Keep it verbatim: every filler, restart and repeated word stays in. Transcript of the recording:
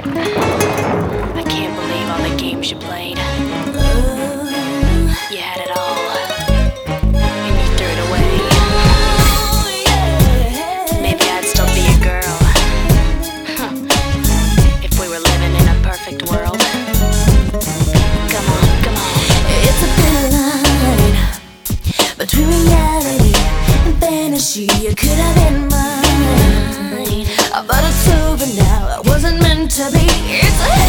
I can't believe all the games you played. You had it all, and you threw it away. Maybe I'd still be a girl if we were living in a perfect world. Come on, come on. It's a thin line between reality and fantasy. You could have been mine, but it's over now. I wasn't meant to be. It's a